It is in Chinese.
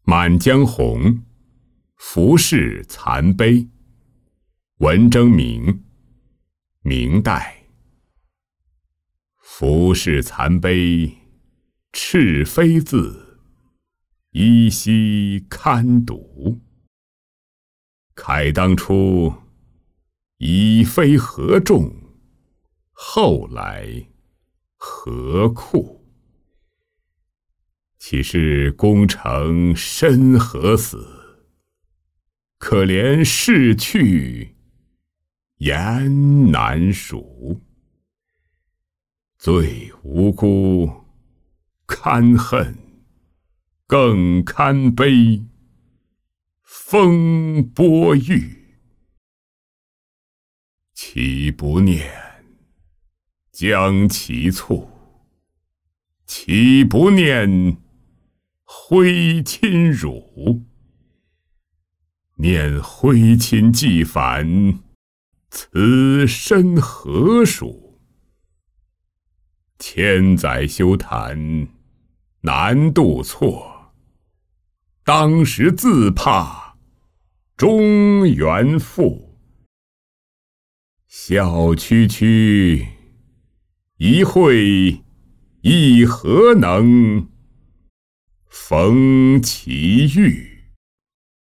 满江红·浮世残碑，文征明，明代。浮世残碑，赤飞字，依稀堪读。慨当初，已非何众，后来何酷？岂是功成身何死？可怜逝去言难数。最无辜，堪恨，更堪悲。风波郁，岂不念将其促？岂不念徽亲辱？念徽亲既返，此身何属？千载修谈，难度错。当时自怕中原复。笑区区，一会亦何能逢其遇？